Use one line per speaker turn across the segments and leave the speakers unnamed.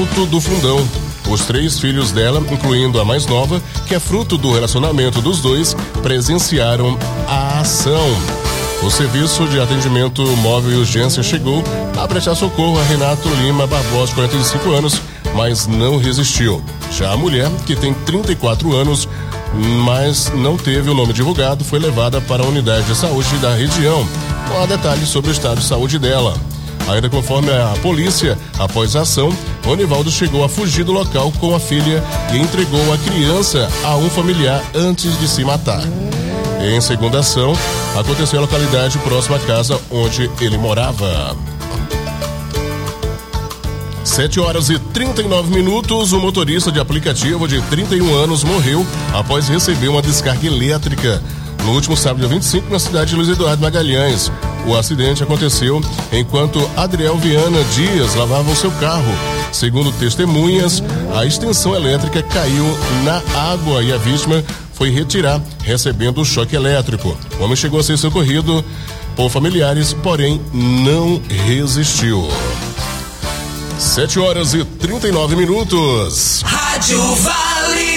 Alto do Fundão. Os 3 filhos dela, incluindo a mais nova, que é fruto do relacionamento dos dois, presenciaram a ação. O serviço de atendimento móvel e urgência chegou a prestar socorro a Renato Lima Barbosa, 45 anos, mas não resistiu. Já a mulher, que tem 34 anos, mas não teve o nome divulgado, foi levada para a unidade de saúde da região. Não há detalhes sobre o estado de saúde dela. Ainda conforme a polícia, após a ação, Ronivaldo chegou a fugir do local com a filha e entregou a criança a um familiar antes de se matar. Em segunda ação, aconteceu em localidade próxima à casa onde ele morava. 7h39, o motorista de aplicativo de 31 anos morreu após receber uma descarga elétrica no último sábado, dia 25, na cidade de Luiz Eduardo Magalhães. O acidente aconteceu enquanto Adriel Viana Dias lavava o seu carro. Segundo testemunhas, a extensão elétrica caiu na água e a vítima foi retirar, recebendo o choque elétrico. O homem chegou a ser socorrido por familiares, porém não resistiu. 7h39.
Rádio Vale.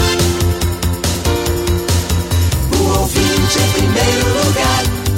O ouvinte em primeiro lugar.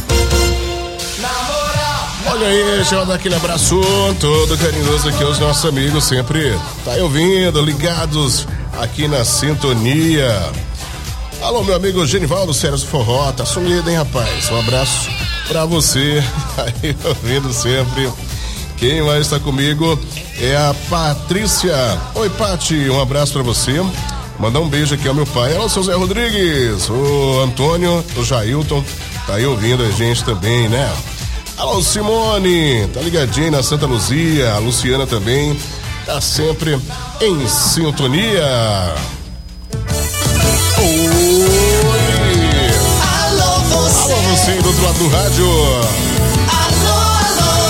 Olha aí, deixa eu dar aquele abraço todo carinhoso aqui aos nossos amigos, sempre tá ouvindo, ligados aqui na sintonia. Alô, meu amigo Genivaldo Sérgio Forró, tá sumido, hein, rapaz? Um abraço pra você, aí ouvindo sempre. Quem mais está comigo é a Patrícia. Oi, Pati, um abraço pra você. Mandar um beijo aqui ao meu pai. Alô, seu Zé Rodrigues, o Antônio, o Jailton, tá aí ouvindo a gente também, né? Alô, Simone, tá ligadinho na Santa Luzia, a Luciana também, tá sempre em sintonia. Oi!
Alô, você!
Alô, você do outro lado do rádio!
Alô, alô!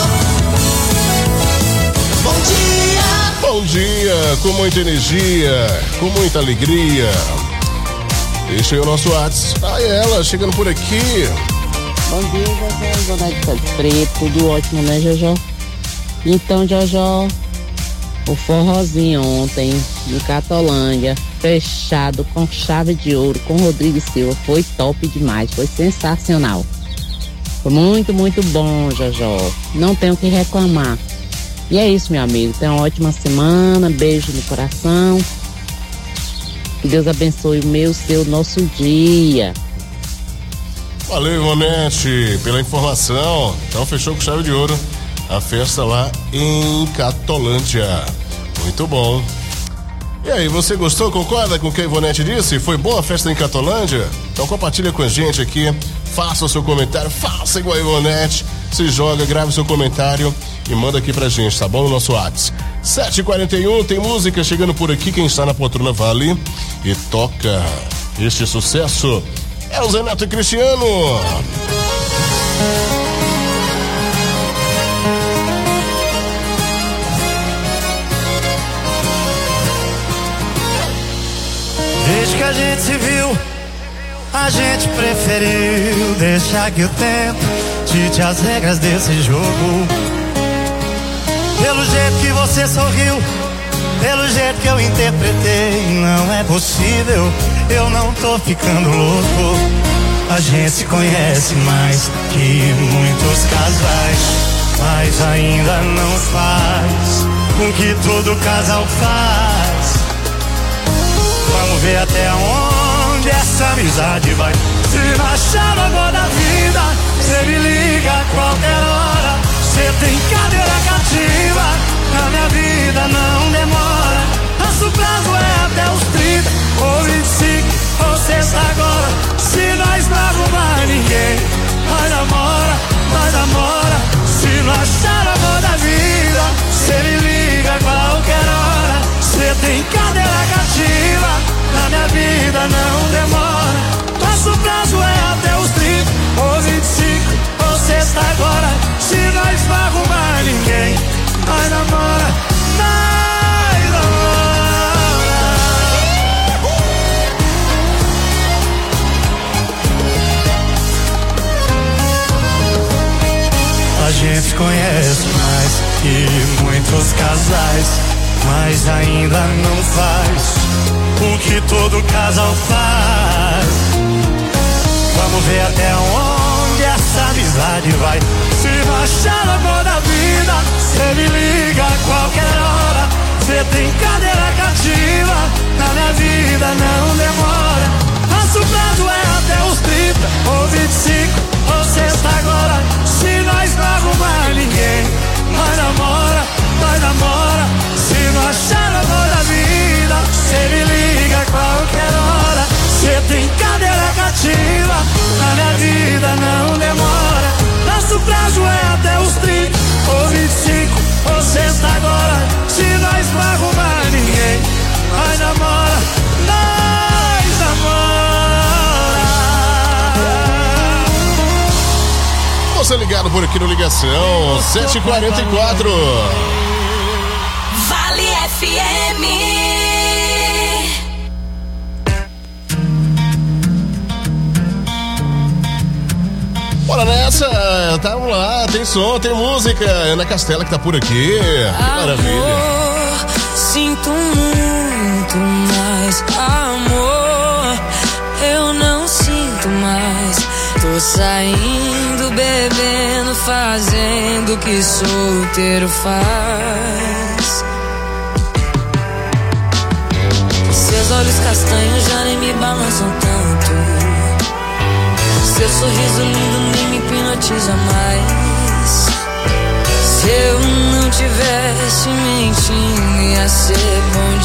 Bom dia!
Bom dia, com muita energia, com muita alegria. Deixa aí o nosso WhatsApp. Ah, ela chegando por aqui.
Bom dia, Jojó, Zona de Santo Preto, tudo ótimo, né, Jojó? Então, Jojó, o forrozinho ontem, em Catolândia, fechado com chave de ouro, com Rodrigo Silva, foi top demais, foi sensacional. Foi muito, muito bom, Jojó, não tenho o que reclamar. E é isso, meu amigo, tenha uma ótima semana, beijo no coração, que Deus abençoe o meu, seu, nosso dia.
Valeu, Ivonete, pela informação. Então fechou com chave de ouro a festa lá em Catolândia. Muito bom. E aí, você gostou? Concorda com o que a Ivonete disse? Foi boa a festa em Catolândia? Então compartilha com a gente aqui, faça o seu comentário, faça igual a Ivonete, se joga, grave o seu comentário e manda aqui pra gente, tá bom? No nosso WhatsApp. 7h41, tem música chegando por aqui, quem está na poltrona Vale e toca este sucesso. É o Zé Neto e Cristiano.
Desde que a gente se viu, a gente preferiu deixar que o tempo dite as regras desse jogo. Pelo jeito que você sorriu, pelo jeito que eu interpretei, não é possível, eu não tô ficando louco. A gente se conhece mais que muitos casais, mas ainda não faz com que todo casal faz. Vamos ver até onde essa amizade vai. Se não achar amor da vida, cê me liga a qualquer hora. Cê tem cadeira cativa, a minha vida não demora. Nosso prazo é até os 30 ou 25 ou sexta agora. Se nós não arrumar ninguém, nós namora. Se não achar amor da vida, cê me liga a qualquer hora. Cê tem cadeira cativa, a minha vida não demora. Nosso prazo é até os 30 ou 25 ou sexta agora. Se nós não arrumar ninguém, nós namora. A gente conhece mais que muitos casais, mas ainda não faz o que todo casal faz. Vamos ver até onde essa amizade vai. Se não achar o amor da vida, cê me liga a qualquer hora. Cê tem cadeira cativa, na minha vida não demora. Nosso prazo é até os 30 ou 25 ou sexta agora. Se nós não arrumar ninguém, nós namora, nós namora. Se não achar o amor da vida, cê me liga a qualquer hora. Cê tem cadeira cativa, na minha vida não demora. Nosso prazo é até os 30 ou 25 ou sexta agora. Se nós não arrumar ninguém, nós namora, nós namora.
Você ligado por aqui no Ligação 7h44.
Vale FM.
Bora nessa, tamo lá, tem som, tem música. Ana Castela que tá por aqui, que maravilha.
Amor, sinto muito mais amor, eu não sinto mais. Tô saindo, bebendo, fazendo o que solteiro faz. Seus olhos castanhos já nem me balançam tanto. Seu sorriso lindo nem me hipnotiza mais. Se eu não tivesse mentindo, ia ser bom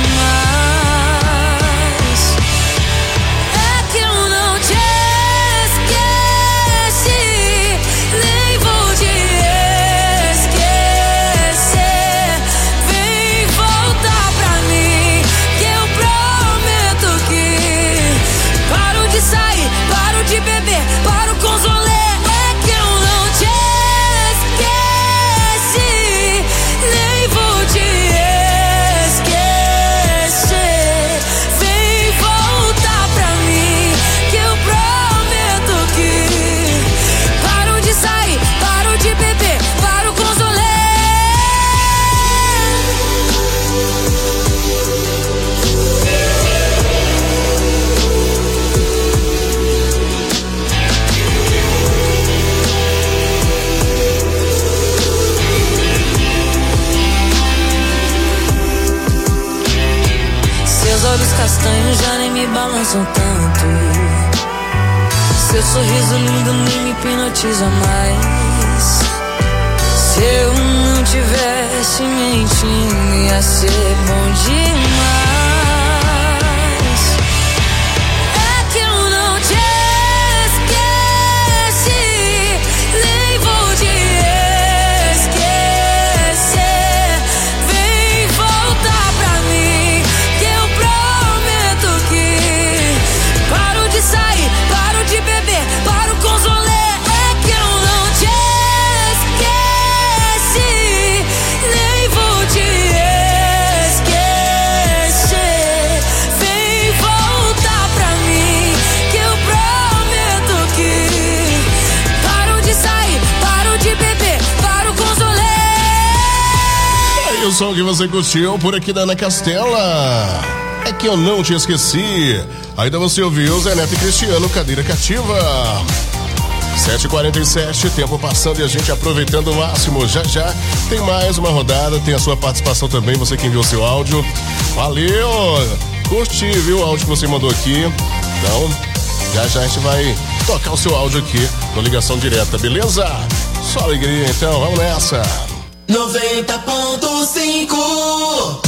demais. É que eu não te esqueci, nem vou te esquecer. Vem voltar pra mim, que eu prometo que paro de sair, paro de beber, paro com os rolê. É que eu não te esqueci, nem vou te esquecer. Vem voltar pra mim, que eu prometo que paro de sair, paro de beber, paro com os rolê. Seus olhos castanhos já nem me balançam tanto. Seu sorriso lindo nem me hipnotiza mais. Se eu não tivesse mentindo, ia ser bom demais. É que eu não te esqueci, nem vou te esquecer. Vem voltar pra mim, que eu prometo que paro de sair, paro de beber, paro com os rolê. É que eu não te esqueci, nem vou te esquecer. Vem voltar pra mim, que eu prometo que paro de sair, paro de beber, paro com os rolê.
Aí o som que você curtiu por aqui da Ana Castela. É que eu não te esqueci. Ainda você ouviu Zé Neto e Cristiano, cadeira cativa. 7h47, tempo passando e a gente aproveitando o máximo. Já já tem mais uma rodada, tem a sua participação também, você que enviou seu áudio. Valeu! Curti, viu, o áudio que você mandou aqui. Então, já já a gente vai tocar o seu áudio aqui no Ligação Direta, beleza? Só alegria, então, vamos nessa.
90.5.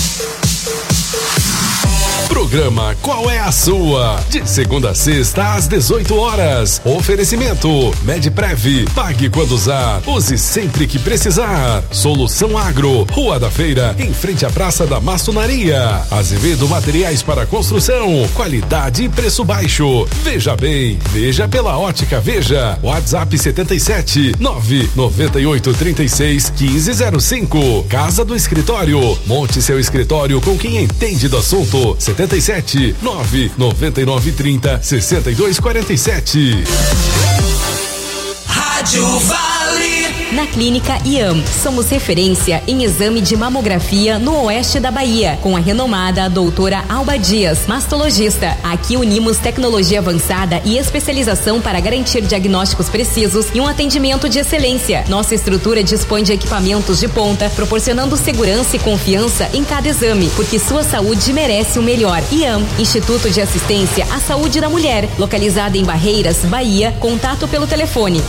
Programa Qual é a Sua? De segunda a sexta às 18 horas. Oferecimento Medprev. Pague quando usar. Use sempre que precisar. Solução Agro. Rua da Feira, em frente à Praça da Maçonaria. Azevedo Materiais para Construção. Qualidade e preço baixo. Veja bem. Veja pela Ótica Veja. WhatsApp 77 998 36 1505. Casa do Escritório. Monte seu escritório com quem entende do assunto. 77 999 30 62 47.
Rádio Vale.
Na Clínica IAM, somos referência em exame de mamografia no oeste da Bahia, com a renomada doutora Alba Dias, mastologista. Aqui unimos tecnologia avançada e especialização para garantir diagnósticos precisos e um atendimento de excelência. Nossa estrutura dispõe de equipamentos de ponta, proporcionando segurança e confiança em cada exame, porque sua saúde merece o melhor. IAM, Instituto de Assistência à Saúde da Mulher, localizada em Barreiras, Bahia. Contato pelo telefone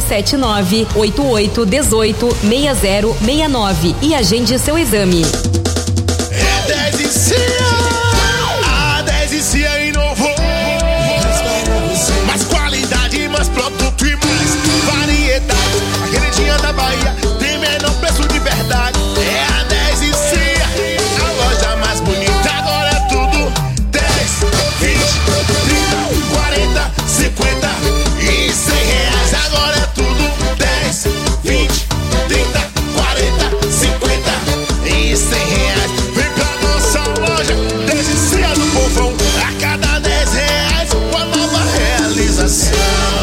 779-8818-6069 e agende seu exame.
É 10 e Cia, a 10 e Cia inovou. Mais qualidade, mais produto e mais variedade. A queridinha da Bahia tem menor preço de verdade. É a 10 e Cia, a loja mais bonita. Agora é tudo 10, 20, 30, 40, 50 e 100 reais. Agora é tudo 10, 20, 30, 40, 50 e 100 reais. Vem pra nossa loja, 10 e Cia do povão. A cada 10 reais, uma nova realização.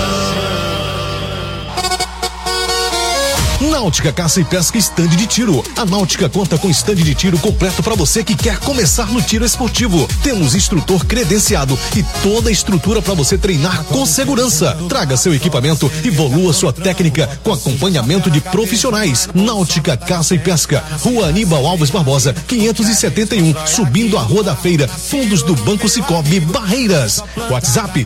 Náutica Caça e Pesca Estande de Tiro. A Náutica conta com estande de tiro completo para você que quer começar no tiro esportivo. Temos instrutor credenciado e toda a estrutura para você treinar com segurança. Traga seu equipamento e evolua sua técnica com acompanhamento de profissionais. Náutica Caça e Pesca, Rua Aníbal Alves Barbosa, 571, subindo a Rua da Feira, fundos do Banco Cicobi, Barreiras. WhatsApp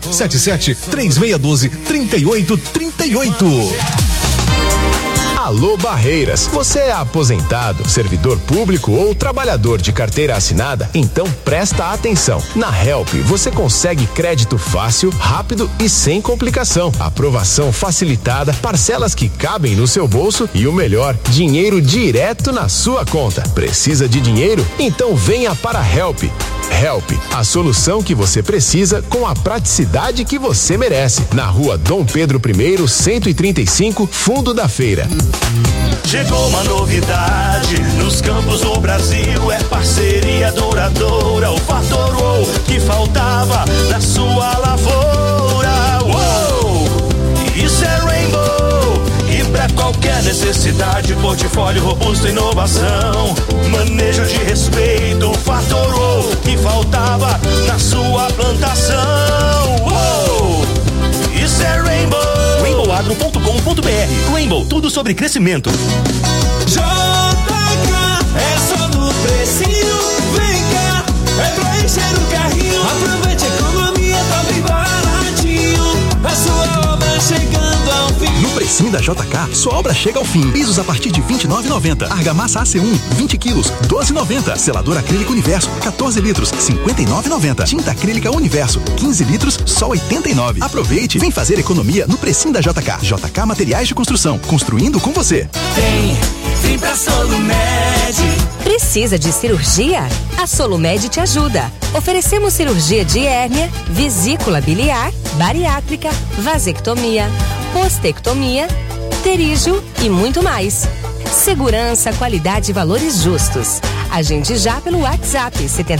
77-3612-3838.
Alô Barreiras, você é aposentado, servidor público ou trabalhador de carteira assinada? Então presta atenção. Na Help você consegue crédito fácil, rápido e sem complicação. Aprovação facilitada, parcelas que cabem no seu bolso e o melhor, dinheiro direto na sua conta. Precisa de dinheiro? Então venha para a Help. Help, a solução que você precisa com a praticidade que você merece. Na Rua Dom Pedro I, 135, Fundo da Feira.
Chegou uma novidade nos campos do Brasil, é parceria duradoura, o fator UOL que faltava na sua lavoura. Uou! Isso é Rainbow, e pra qualquer necessidade, portfólio robusto, inovação, manejo de respeito, o fator UOL que faltava na sua plantação. Uou! Isso é Rainbow. RainbowAgro.com.br. Rainbow, tudo sobre crescimento.
JK, é só no precinho. Vem cá, é pra encher o carrinho. Aproveite a economia, tá bem baratinho. A sua obra chegando ao fim.
No precinho da JK, sua obra chega ao fim. Pisos a partir de R$ 29,90. Argamassa AC1, 20 quilos, R$ 12,90. Selador acrílico Universo, 14 litros, R$ 59,90. Tinta acrílica Universo, 15 litros, só R$ 89,00. Aproveite, vem fazer economia no precinho da JK. JK Materiais de Construção, construindo com você.
Vem pra Solumed.
Precisa de cirurgia? A Solumed te ajuda. Oferecemos cirurgia de hérnia, vesícula biliar, bariátrica, vasectomia, postectomia, pterígio e muito mais. Segurança, qualidade e valores justos. Agende já pelo WhatsApp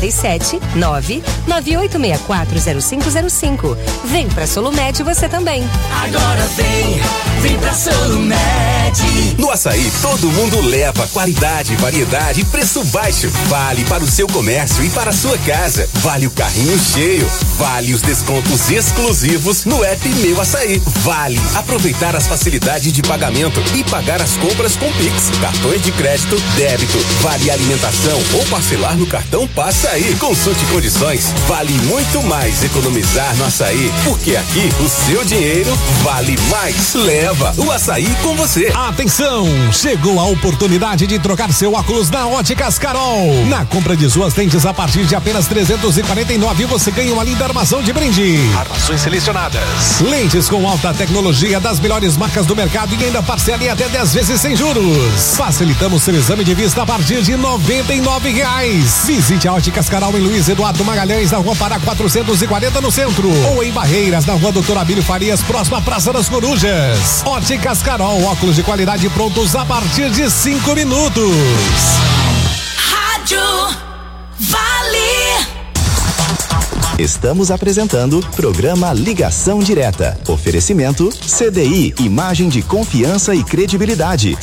77-998640505. Vem pra Solumed você também.
Agora vem pra Solumed.
No açaí, todo mundo leva qualidade, variedade e preço baixo. Vale para o seu comércio e para a sua casa. Vale o carrinho cheio. Vale os descontos exclusivos no app Meu Açaí. Vale aproveitar as facilidades de pagamento e pagar as compras com Pix, cartões de crédito, débito. Vale alimentação ou parcelar no cartão Passa Aí. Consulte condições. Vale muito mais economizar no açaí, porque aqui o seu dinheiro vale mais. Leva o açaí com você.
Atenção! Chegou a oportunidade de trocar seu óculos na Óticas Carol. Na compra de suas lentes a partir de apenas R$349, você ganha uma linda armação de brinde.
Armações selecionadas.
Lentes com alta tecnologia das melhores marcas do mercado e ainda parcela em até 10 vezes sem juros. Facilitamos seu exame de vista a partir de R$99. Visite a Óticas Carol em Luiz Eduardo Magalhães, na Rua Pará 440 no centro, ou em Barreiras, na Rua Doutor Abílio Farias, próxima à Praça das Corujas. Óticas Carol, óculos de qualidade prontos a partir de 5 minutos.
Rádio Vale.
Estamos apresentando programa Ligação Direta. Oferecimento CDI, imagem de confiança e credibilidade.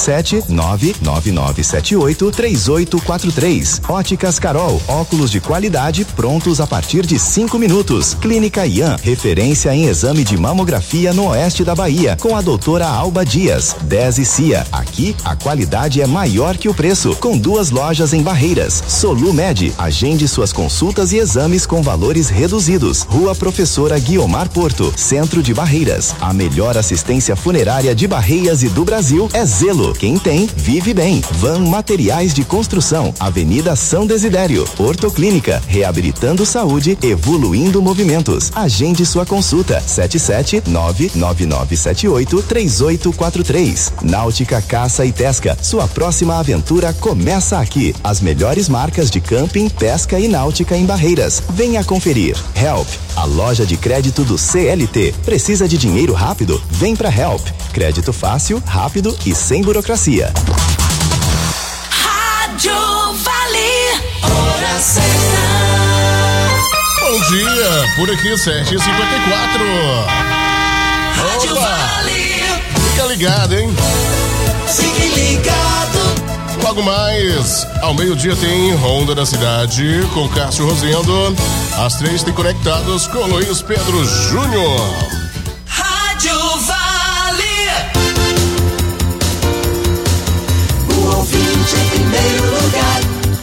77999783843. Óticas Carol, óculos de qualidade prontos a partir de 5 minutos. Clínica Ian, referência em exame de mamografia no oeste da Bahia, com a doutora Alba Dias. 10 e CIA, aqui a qualidade é maior que o preço, com 2 lojas em Barreiras. Solumed, agende suas consultas e exames com valores reduzidos. Rua Professora Guiomar Porto, Centro de Barreiras. A melhor assistência funerária de Barreiras e do Brasil é Zelo. Quem tem, vive bem. Van Materiais de Construção, Avenida São Desidério. Ortoclínica, reabilitando saúde, evoluindo movimentos. Agende sua consulta. 77999783843. Náutica Caça e Pesca, sua próxima aventura começa aqui. As melhores marcas de camping, pesca e náutica em Barreiras. Venha conferir. Help, a loja de crédito do CLT. Precisa de dinheiro rápido? Vem pra Help. Crédito fácil, rápido e sem burocracia.
Rádio Vale, hora certa.
Bom dia, por aqui 7h54.
Rádio Vale.
Fica ligado, hein?
Fique ligado.
Logo mais, ao meio-dia tem Ronda da Cidade com Cássio Rosendo. Às 3 tem Conectados com Luiz Pedro Júnior.
Rádio Vale. O ouvinte em primeiro lugar.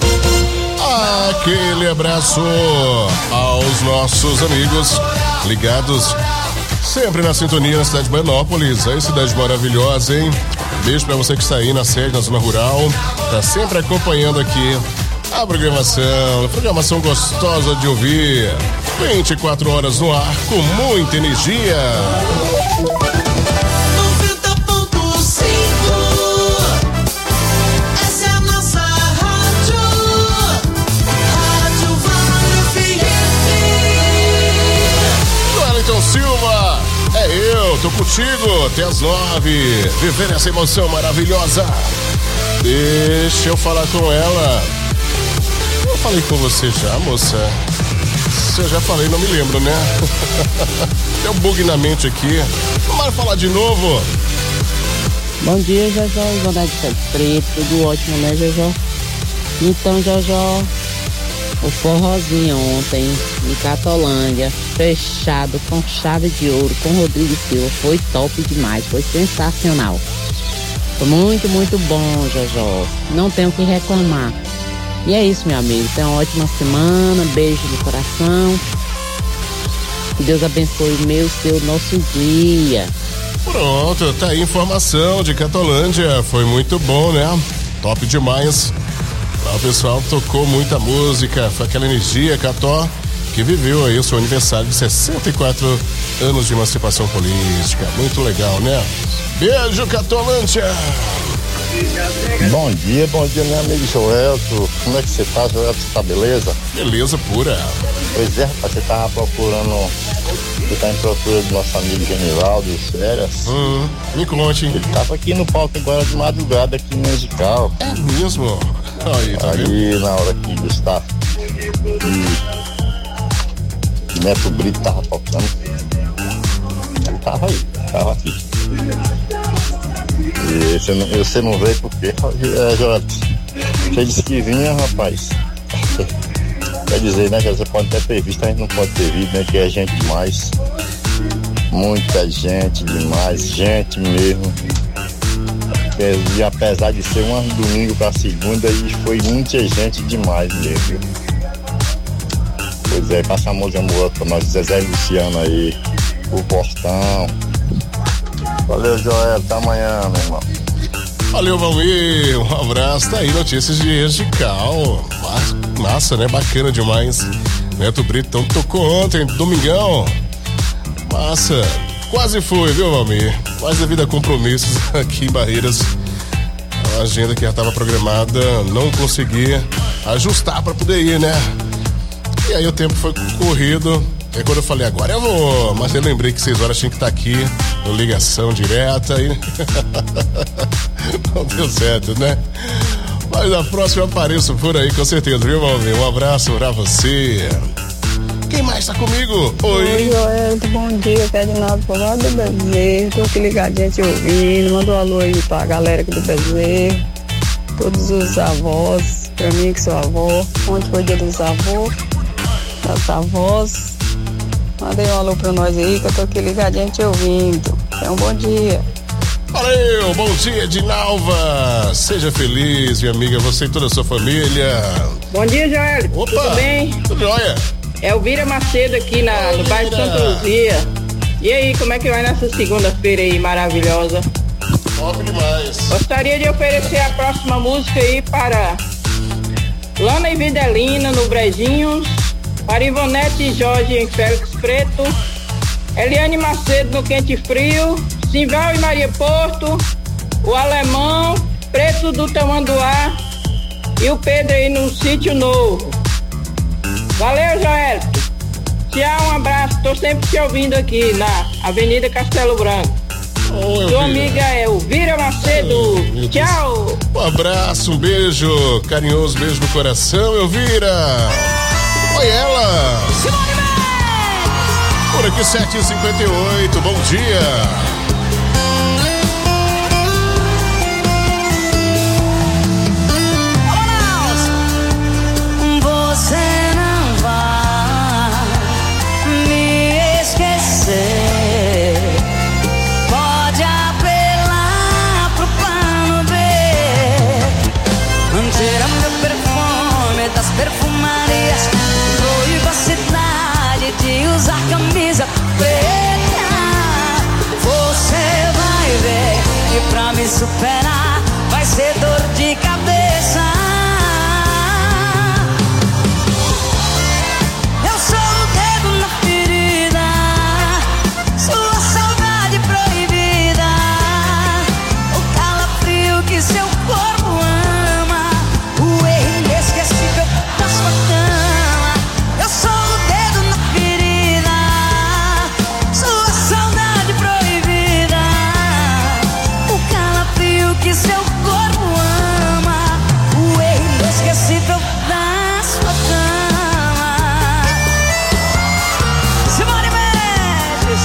Aquele abraço aos nossos amigos ligados sempre na sintonia na cidade de Banópolis. Aí, cidade maravilhosa, hein? Beijo pra você que está aí na sede, na zona rural. Tá sempre acompanhando aqui a programação gostosa de ouvir. 24 horas no ar com muita energia.
90.5. Essa é a nossa rádio. Rádio Vale FM.
Wellington Silva, é eu, tô contigo até as 9. Viver essa emoção maravilhosa. Deixa eu falar com ela. Eu falei com você já, moça? Se eu já falei, não me lembro, né? Deu bug na mente aqui. Vamos falar de novo.
Bom dia, Jojó, Zona de Santo Preto, tudo ótimo, né, Jojó? Então, Jojó, o forrozinho ontem, em Catolândia, fechado com chave de ouro, com Rodrigo Silva, foi top demais, foi sensacional. Foi muito, muito bom, Jojó. Não tenho o que reclamar. E é isso, meu amigo. Tenha uma ótima semana. Beijo no coração. Que Deus abençoe o meu, seu, nosso dia.
Pronto, tá aí informação de Catolândia. Foi muito bom, né? Top demais. Lá o pessoal tocou muita música. Foi aquela energia, Cató, que viveu aí o seu aniversário de 64 anos de emancipação política. Muito legal, né? Beijo, Catolândia.
Bom dia, meu amigo Joelto. Como é que você tá, Joelto? Você tá beleza?
Beleza pura.
Pois é, rapaz, você tava procurando. Você tá em procura do nosso amigo Genivaldo, férias.
Me conte.
Ele tava aqui no palco agora de madrugada, aqui no musical.
É mesmo? Aí, tá
aí na hora que Gustavo e Neto Brito tava tocando. Ele tava aí, tava aqui. E você não veio por quê? Joelto, você disse que vinha, rapaz. Quer dizer, né, você pode até ter visto, a gente não pode ter visto, né, que é gente demais. Muita gente demais, gente mesmo. E apesar de ser um domingo pra segunda, e foi muita gente demais mesmo. Pois é, passa a música pra nós, Zezé Luciano aí, o Portão. Valeu, Joel, até amanhã, meu irmão.
Valeu, Valmir, um abraço. Tá aí, notícias de Egical. Massa, né? Bacana demais. Neto Brito então, tocou ontem, domingão. Massa. Quase foi, viu, Valmir? Quase devido a compromissos aqui em Barreiras. A agenda que já estava programada, não consegui ajustar para poder ir, né? E aí o tempo foi corrido. Aí quando eu falei, agora eu vou, mas eu lembrei que 6 horas tinha que estar aqui, no ligação direta e não deu certo, né? Mas a próxima eu apareço por aí, com certeza, viu, Valmir? Um abraço pra você. Quem mais tá comigo? Oi.
Joel, bom dia, que é de Nova Povoado do Bezerro. Tô aqui ligadinha te ouvindo. Manda um alô aí pra galera aqui do Bezerro. Todos os avós, pra mim que sou avó. Ontem foi dia dos avós, das avós. Mandei um alô pra nós aí, que eu tô aqui ligadinha te ouvindo. Um bom dia.
Valeu, bom dia, Dinalva. Seja feliz, minha amiga, você e toda a sua família.
Bom dia, Joel.
Opa,
tudo bem?
Tudo jóia.
É Elvira Macedo aqui no bairro de Santa Luzia. E aí, como é que vai nessa segunda-feira aí, maravilhosa?
Top demais.
Gostaria de oferecer a próxima música aí para Lana e Videlina no Brejinhos, para Ivonete e Jorge em Félix Preto, Eliane Macedo no Quente Frio, Simval e Maria Porto, o Alemão, Preto do Tamanduá e o Pedro aí no Sítio Novo. Valeu, Joel. Tchau, um abraço. Tô sempre te ouvindo aqui na Avenida Castelo Branco. Sua amiga é Elvira Macedo. Tchau.
Um abraço, um beijo, carinhoso beijo no coração, Elvira. Oi, ela. Por aqui 7h58, bom dia.
Você não vai me esquecer. Pode apelar pro plano B. Tira meu perfume das perfumarias. Proíba a cidade de usar camisa preta. Você vai ver que pra me superar vai ser dor de cabeça. Seu corpo ama o erro inesquecível da sua cama. Eu sou o dedo na ferida, sua saudade proibida, o calafrio que seu corpo ama, o erro inesquecível da sua cama. Simone Mendes.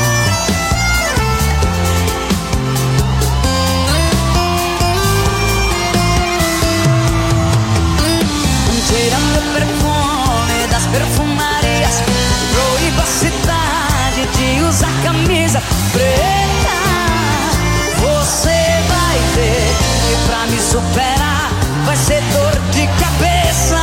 Tira meu perfume das perfumarias. Proíba a cidade de usar camisa preta. Você vai ver que pra me superar vai ser dor de cabeça.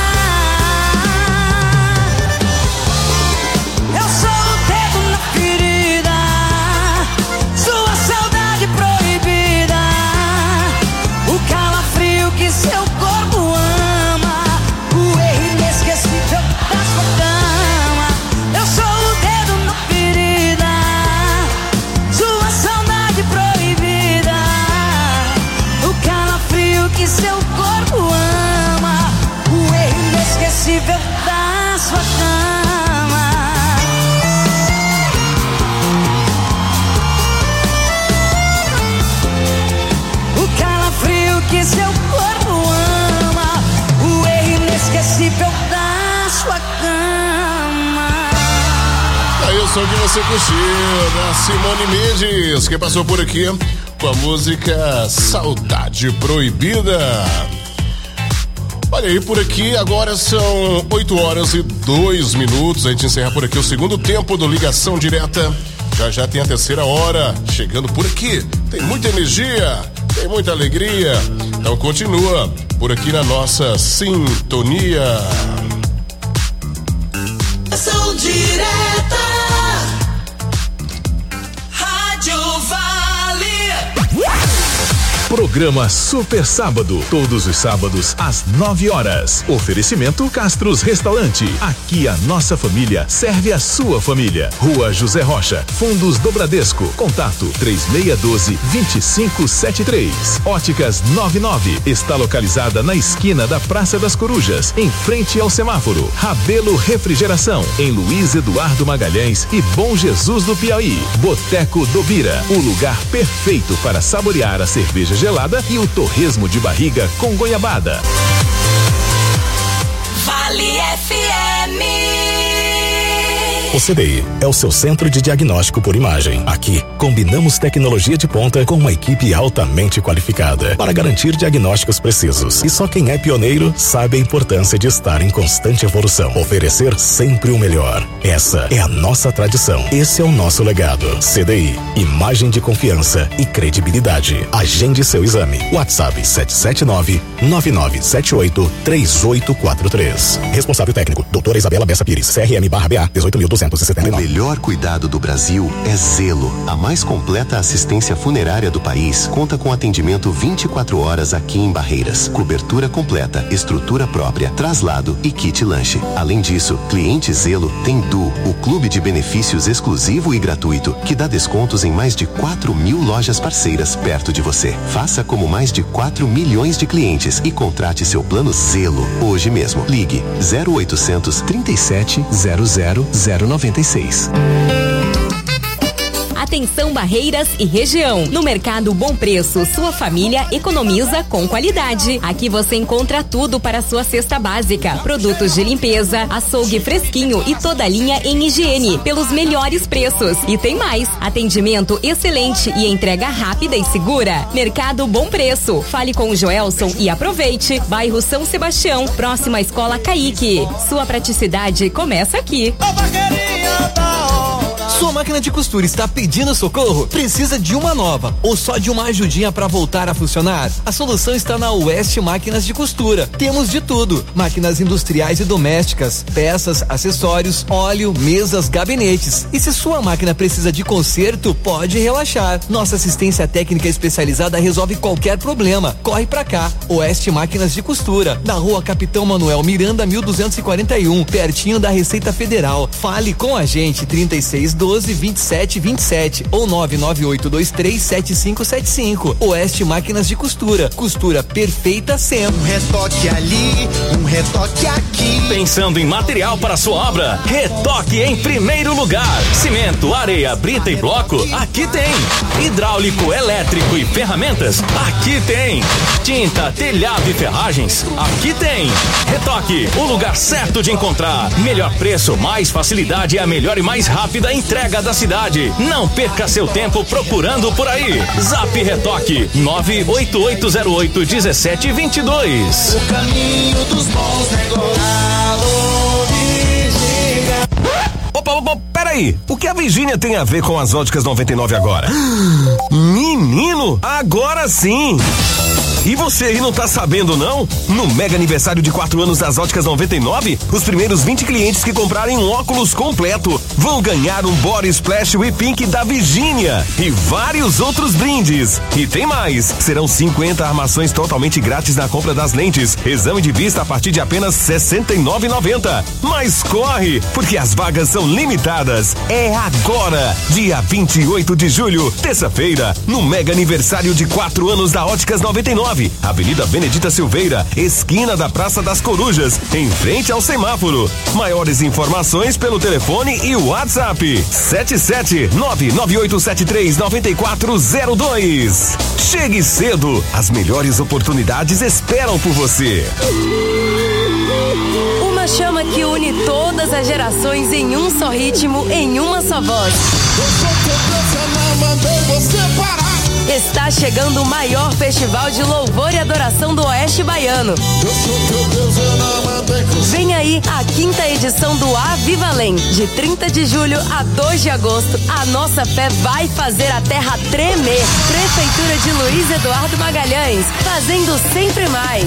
Eu sou o dedo na ferida, sua saudade proibida, o calafrio que seu corpo ama, o erro inesquecível da sua cama. Eu sou o dedo na ferida, sua saudade proibida, o calafrio que seu corpo ama, o erro inesquecível da sua cama. O calafrio que seu corpo ama, o erro inesquecível da sua cama.
Aí o som que você curtiu, da Simone Mendes, que passou por aqui com a música Saudade Proibida. Olha aí, por aqui agora são 8h02. A gente encerra por aqui o segundo tempo do Ligação Direta. Já já tem a terceira hora chegando por aqui. Tem muita energia, tem muita alegria. Então continua por aqui na nossa sintonia.
Ligação Direta. Rádio Vale.
Programa Super Sábado, todos os sábados às 9h. Oferecimento Castros Restaurante. Aqui a nossa família serve a sua família. Rua José Rocha, Fundos do Bradesco. Contato 3612-2573. Óticas 99 está localizada na esquina da Praça das Corujas, em frente ao semáforo. Rabelo Refrigeração, em Luiz Eduardo Magalhães e Bom Jesus do Piauí. Boteco do Bira, o lugar perfeito para saborear a cerveja gelada e o torresmo de barriga com goiabada.
Vale FM.
O CDI é o seu centro de diagnóstico por imagem. Aqui, combinamos tecnologia de ponta com uma equipe altamente qualificada para garantir diagnósticos precisos. E só quem é pioneiro sabe a importância de estar em constante evolução. Oferecer sempre o melhor. Essa é a nossa tradição. Esse é o nosso legado. CDI, imagem de confiança e credibilidade. Agende seu exame. WhatsApp 779-9978-3843. Responsável técnico, doutora Isabela Bessa Pires, CRM/BA 18.279.
O melhor cuidado do Brasil é Zelo. A mais completa assistência funerária do país conta com atendimento 24 horas aqui em Barreiras. Cobertura completa, estrutura própria, traslado e kit lanche. Além disso, cliente Zelo tem Du, o clube de benefícios exclusivo e gratuito, que dá descontos em mais de 4.000 lojas parceiras perto de você. Faça como mais de 4 milhões de clientes e contrate seu plano Zelo hoje mesmo. Ligue 0800 37 00 096.
Atenção Barreiras e região. No Mercado Bom Preço, sua família economiza com qualidade. Aqui você encontra tudo para sua cesta básica. Produtos de limpeza, açougue fresquinho e toda a linha em higiene, pelos melhores preços. E tem mais, atendimento excelente e entrega rápida e segura. Mercado Bom Preço. Fale com o Joelson e aproveite. Bairro São Sebastião, próxima à Escola Caique. Sua praticidade começa aqui.
Sua máquina de costura está pedindo socorro? Precisa de uma nova ou só de uma ajudinha para voltar a funcionar? A solução está na Oeste Máquinas de Costura. Temos de tudo: máquinas industriais e domésticas, peças, acessórios, óleo, mesas, gabinetes. E se sua máquina precisa de conserto, pode relaxar. Nossa assistência técnica especializada resolve qualquer problema. Corre pra cá. Oeste Máquinas de Costura, na Rua Capitão Manuel Miranda 1241, pertinho da Receita Federal. Fale com a gente 3612-2727 ou 998237575. Oeste Máquinas de Costura. Costura perfeita sempre.
Um retoque ali, um retoque aqui.
Pensando em material para sua obra? Retoque em primeiro lugar. Cimento, areia, brita e bloco? Aqui tem. Hidráulico, elétrico e ferramentas? Aqui tem. Tinta, telhado e ferragens? Aqui tem. Retoque, o lugar certo de encontrar. Melhor preço, mais facilidade e a melhor e mais rápida entrega da cidade. Não perca seu tempo procurando por aí. Zap Retoque 988081722.
O caminho dos bons negócios.
Opa, peraí. O que a Virgínia tem a ver com as Óticas 99 agora? Menino, agora sim! E você aí não tá sabendo não? No mega aniversário de 4 anos das Óticas 99, os primeiros 20 clientes que comprarem um óculos completo vão ganhar um Body Splash We Pink da Virgínia e vários outros brindes. E tem mais, serão 50 armações totalmente grátis na compra das lentes. Exame de vista a partir de apenas R$ 69,90. Mas corre, porque as vagas são limitadas. É agora, dia 28 de julho, terça-feira, no mega aniversário de 4 anos da Óticas 99. Avenida Benedita Silveira, esquina da Praça das Corujas, em frente ao semáforo. Maiores informações pelo telefone e o WhatsApp 77998739402. Chegue cedo, as melhores oportunidades esperam por você.
Uma chama que une todas as gerações em um só ritmo, em uma só voz. Está chegando o maior festival de louvor e adoração do Oeste Baiano. Vem aí a 5ª edição do Avivalém, de 30 de julho a 2 de agosto. A nossa fé vai fazer a terra tremer. Prefeitura de Luiz Eduardo Magalhães, fazendo sempre mais.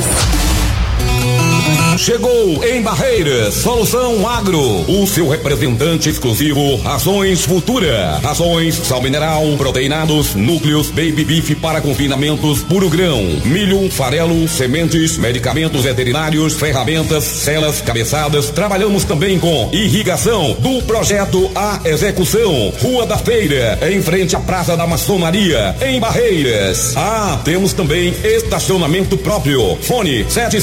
Chegou em Barreiras, Solução Agro, o seu representante exclusivo, Rações Futura, rações, sal mineral, proteinados, núcleos, baby beef para confinamentos, puro grão, milho, farelo, sementes, medicamentos veterinários, ferramentas, celas, cabeçadas. Trabalhamos também com irrigação, do projeto à execução. Rua da Feira, em frente à Praça da Maçonaria, em Barreiras. Temos também estacionamento próprio. Fone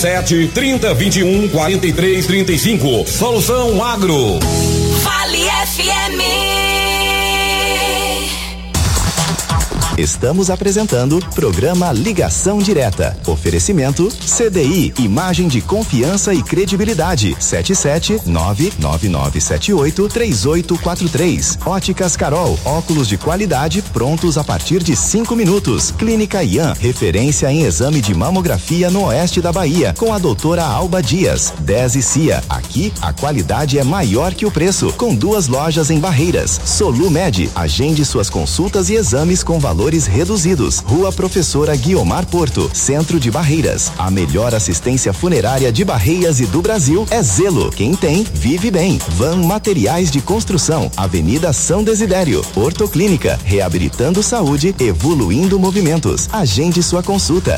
77-30-21-43-35. Solução Agro.
Vale FM.
Estamos apresentando programa Ligação Direta. Oferecimento CDI, imagem de confiança e credibilidade. 77999783843. Óticas Carol, óculos de qualidade prontos a partir de 5 minutos. Clínica Ian, referência em exame de mamografia no oeste da Bahia, com a doutora Alba Dias. 10 e CIA, aqui a qualidade é maior que o preço, com 2 lojas em Barreiras. Solumed, agende suas consultas e exames com valores reduzidos. Rua Professora Guiomar Porto, Centro de Barreiras. A melhor assistência funerária de Barreiras e do Brasil é Zelo. Quem tem, vive bem. Van Materiais de Construção, Avenida São Desidério. Ortoclínica, reabilitando saúde, evoluindo movimentos. Agende sua consulta.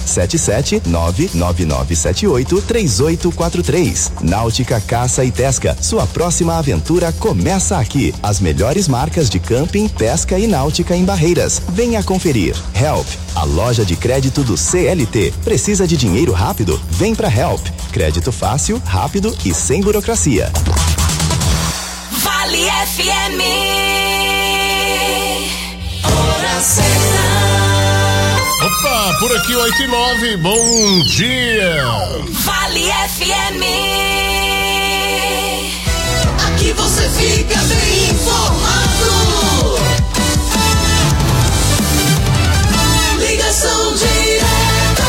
77999783843. Náutica Caça e Pesca, sua próxima aventura começa aqui. As melhores marcas de camping, pesca e náutica em Barreiras. Venha conferir. Help, a loja de crédito do CLT. Precisa de dinheiro rápido? Vem pra Help. Crédito fácil, rápido e sem burocracia.
Vale FM. Hora certa.
Opa, por aqui 8:09, bom dia.
Vale FM. Aqui você fica bem informado. Ligação direta.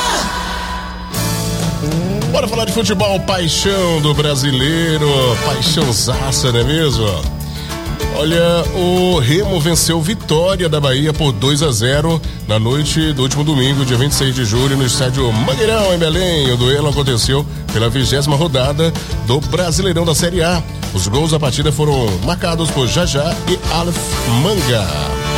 Bora falar de futebol, paixão do brasileiro, paixãozaça, não é mesmo? Olha, o Remo venceu Vitória da Bahia por 2-0 na noite do último domingo, dia 26 de julho, no estádio Mangueirão, em Belém. O duelo aconteceu pela 20ª rodada do Brasileirão da Série A. Os gols da partida foram marcados por Jajá e Aleph Manga.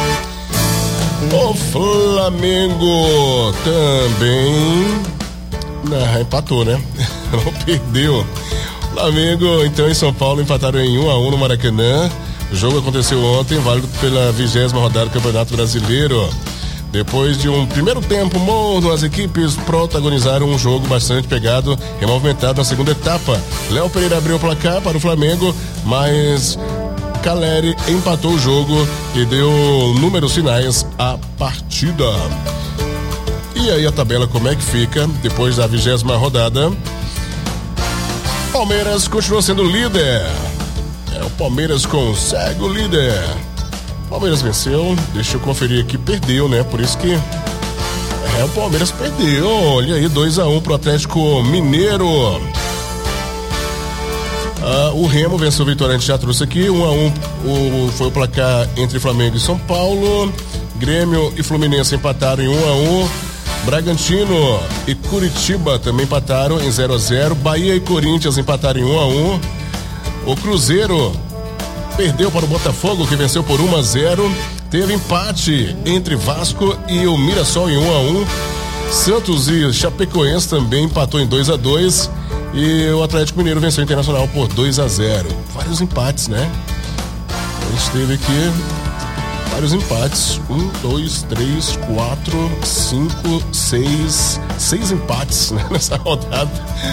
O Flamengo também empatou, né? Não perdeu. Flamengo, então, em São Paulo, empataram em 1-1 no Maracanã. O jogo aconteceu ontem, válido pela 20ª rodada do Campeonato Brasileiro. Depois de um primeiro tempo morno, as equipes protagonizaram um jogo bastante pegado e movimentado na segunda etapa. Léo Pereira abriu o placar para o Flamengo, mas Caleri empatou o jogo e deu números finais à partida. E aí a tabela como é que fica depois da 20ª rodada? Palmeiras continua sendo líder. O Palmeiras consegue o líder. Palmeiras venceu, deixa eu conferir aqui, perdeu, né? Por isso que o Palmeiras perdeu. Olha aí, 2-1 pro Atlético Mineiro. O Remo venceu o Vitória, a gente já trouxe aqui, 1-1 foi o placar entre Flamengo e São Paulo. Grêmio e Fluminense empataram em 1-1. Bragantino e Curitiba também empataram em 0-0. Bahia e Corinthians empataram em 1-1. O Cruzeiro perdeu para o Botafogo, que venceu por 1-0. Teve empate entre Vasco e o Mirassol em 1-1. Santos e Chapecoense também empatou em 2-2. E o Atlético Mineiro venceu o Internacional por 2-0. Vários empates, né? A gente teve aqui vários empates. 1, 2, 3, 4, 5, 6. 6 empates, né, nessa rodada.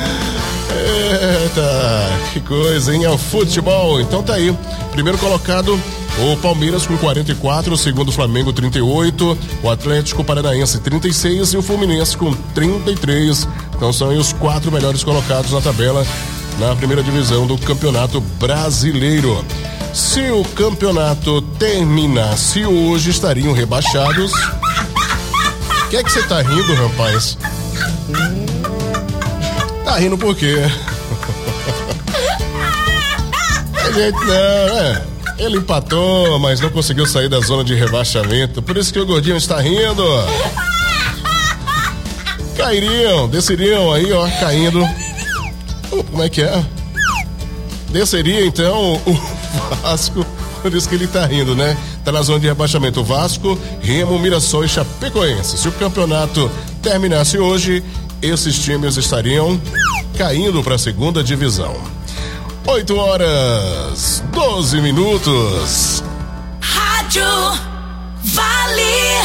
Eita, que coisa, hein? É o futebol. Então tá aí. Primeiro colocado, o Palmeiras com 44, o segundo Flamengo 38, o Atlético Paranaense 36 e o Fluminense com 33. Então são aí os 4 melhores colocados na tabela na primeira divisão do Campeonato Brasileiro. Se o campeonato terminasse hoje, estariam rebaixados. O que é que você tá rindo, rapaz? Tá rindo por quê? Gente, não, ele empatou, mas não conseguiu sair da zona de rebaixamento. Por isso que o gordinho está rindo. Cairiam, desceriam aí, ó, caindo. Como é que é? Desceria então o Vasco, por isso que ele tá rindo, né? Tá na zona de rebaixamento o Vasco, Remo, Mirassol e Chapecoense. Se o campeonato terminasse hoje, esses times estariam caindo para a segunda divisão. 8h12.
Rádio Vale.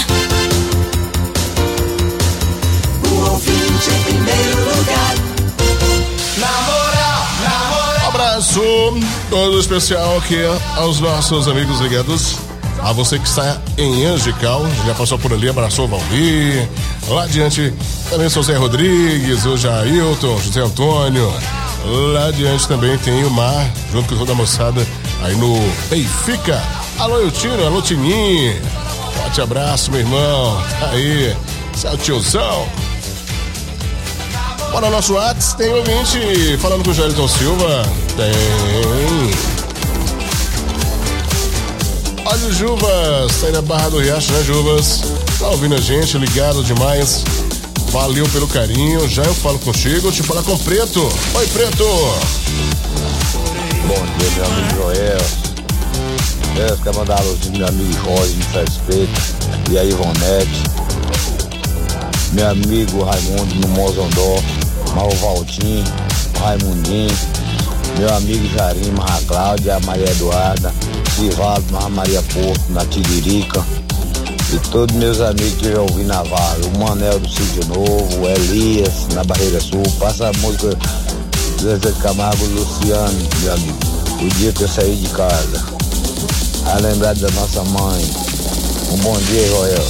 O ouvinte em primeiro lugar. Na moral.
Abraço todo especial aqui aos nossos amigos ligados A você que está em Angical, já passou por ali, abraçou o Valdir. Lá adiante também sou Zé Rodrigues, o Jailton, José Antônio. Lá adiante também tem o Mar, junto com toda a moçada aí no Benfica. Alô, Eutino, alô, Tininho. Forte abraço, meu irmão. Aí, seu tiozão. Bora, nosso WhatsApp, tem ouvinte falando com o Jailton Silva. Tem. Olha o Juvas, tá aí na Barra do Riacho, né, Juvas? Tá ouvindo a gente, ligado demais. Valeu pelo carinho. Já eu falo contigo, te falar com o Preto. Oi, Preto.
Bom dia, meu amigo Joel. Eu quero mandar alô pro meu amigo Jorge de Félix Preto e a Ivonete. Meu amigo Raimundo no Mozondó, o Valtinho, o Raimundinho. Meu amigo Jarim, Marra Cláudia, a Maria Eduarda, Sivaldo, Marra Maria Porto, na Tiririca. E todos meus amigos que eu ouvi na Vale, o Manel do Sítio Novo, o Elias, na Barreira Sul. Passa a música do Zezé de Camargo, Luciano, meu amigo. O dia que eu saí de casa. A lembrar da nossa mãe. Um bom dia, Joel.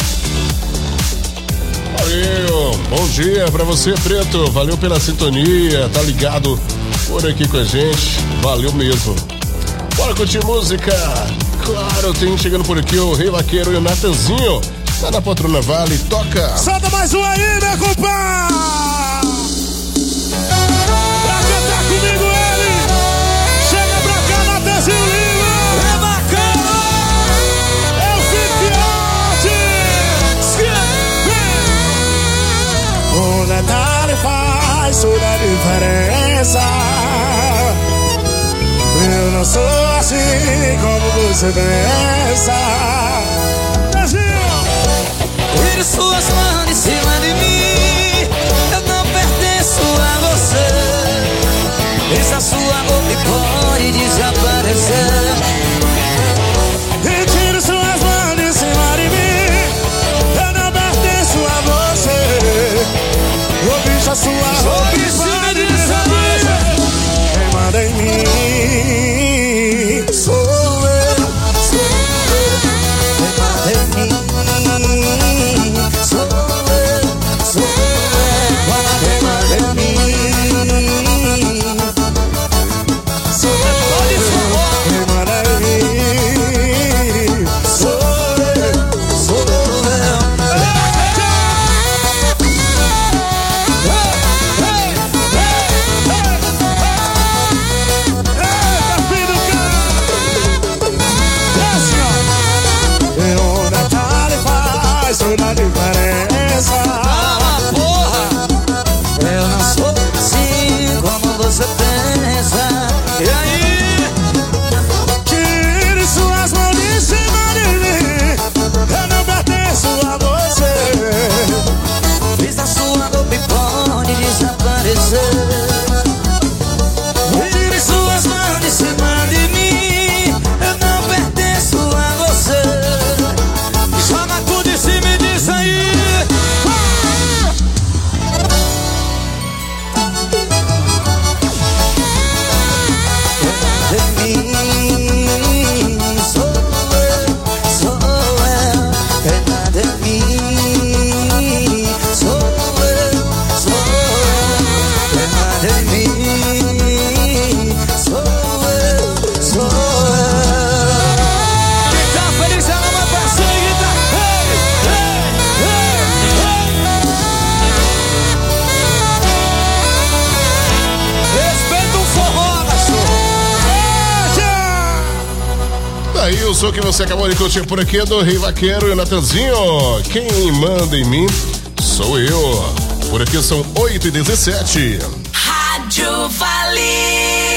Valeu, bom dia pra você, Preto. Valeu pela sintonia, tá ligado por aqui com a gente. Valeu mesmo. Bora curtir música. Claro, tem chegando por aqui o Rei Vaqueiro e o Natanzinho. Tá na Patrona Vale, toca.
Solta mais um aí, meu compadre. Pra cantar comigo ele. Chega pra cá, Natanzinho Lima. É bacana. É o Fitiote. O detalhe faz toda a diferença. Eu não sou assim como você pensa.
Tire suas mãos de cima de mim. Eu não pertenço a você. Essa sua boca pode desaparecer.
E tire suas mãos de cima de mim. Eu não pertenço a você. Ô bicha, sua roupa pode desaparecer. Quem manda em mim sou eu, sou eu. Quem manda em mim sou eu, sou eu. Quem manda em mim sou eu. Quem manda em mim sou eu, sou eu. Toda a diferença.
Ah, porra. Eu não sou assim como você pensa. E aí?
Tire suas mãos de cima de mim. Eu não pertenço a você.
Fiz a sua roupa e pode desaparecer. Tire suas mãos de cima de mim. Eu não pertenço a você. Joga tudo em cima e diz aí. De mim sou eu, é nada de mim. Sou eu, é nada de mim. Sou eu. Quem tá feliz é uma parceira e tá. Respeita o forró, cachorro.
Daí o som que você acabou de curtir por aqui é do Rei Vaqueiro e o Natanzinho. Quem manda em mim sou eu. Por aqui são 8h17.
Rádio Vale.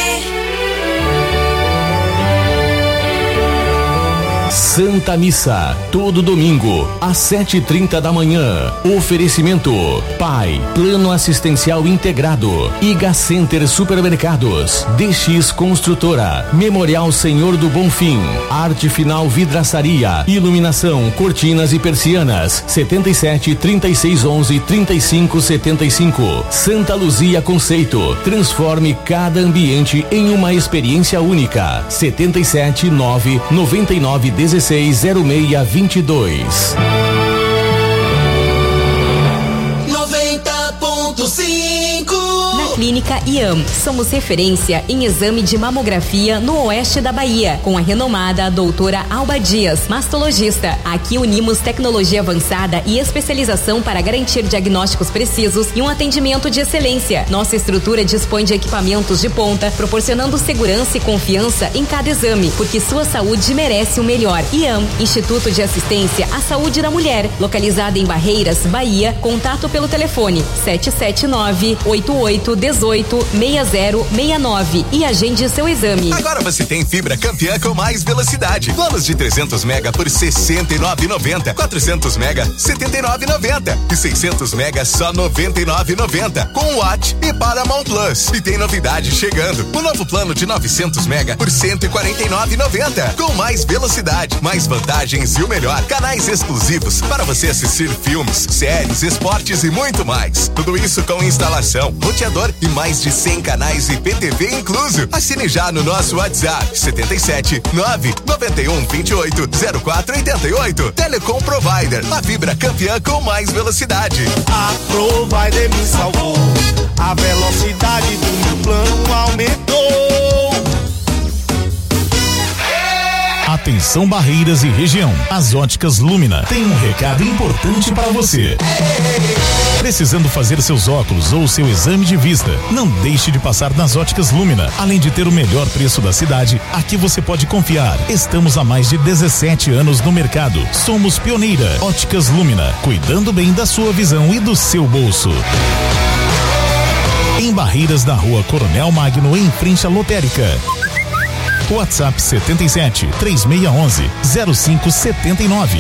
Santa Missa, todo domingo, às 7h30 da manhã. Oferecimento: PAI, Plano Assistencial Integrado, Iga Center Supermercados, DX Construtora, Memorial Senhor do Bonfim, Arte Final Vidraçaria, Iluminação, Cortinas e Persianas, 77 36 11 35 75. Santa Luzia Conceito, transforme cada ambiente em uma experiência única. 77 9 99 17
3606-0622.
90.5.
Na Clínica IAM, somos referência em exame de mamografia no oeste da Bahia, com a renomada doutora Alba Dias, mastologista. Aqui unimos tecnologia avançada e especialização para garantir diagnósticos precisos e um atendimento de excelência. Nossa estrutura dispõe de equipamentos de ponta, proporcionando segurança e confiança em cada exame, porque sua saúde merece o melhor. IAM, Instituto de Assistência à Saúde da Mulher, localizada em Barreiras, Bahia. Contato pelo telefone 779-8818-6069 e agende seu exame.
Agora você tem fibra Campeã com mais velocidade. Planos de 300 mega por R$ 69,90. 400 mega R$ 79,90 e 600 mega só R$ 99,90 com Watt e Paramount Plus. E tem novidade chegando. O novo plano de 900 mega por R$ 149,90 com mais velocidade, mais vantagens e o melhor, canais exclusivos para você assistir filmes, séries, esportes e muito mais. Tudo isso com instalação, roteador e mais de 100 canais IPTV incluso. Assine já no nosso WhatsApp 77 991 28 0488. Telecom Provider, a fibra campeã com mais velocidade.
A Provider me salvou, a velocidade do meu plano aumentou.
Atenção Barreiras e região. As Óticas Lumina tem um recado importante para você. Precisando fazer seus óculos ou seu exame de vista? Não deixe de passar nas Óticas Lumina. Além de ter o melhor preço da cidade, aqui você pode confiar. Estamos há mais de 17 anos no mercado. Somos pioneira. Óticas Lumina, cuidando bem da sua visão e do seu bolso. Em Barreiras, na Rua Coronel Magno, em frente à lotérica. WhatsApp 77 3611 0579.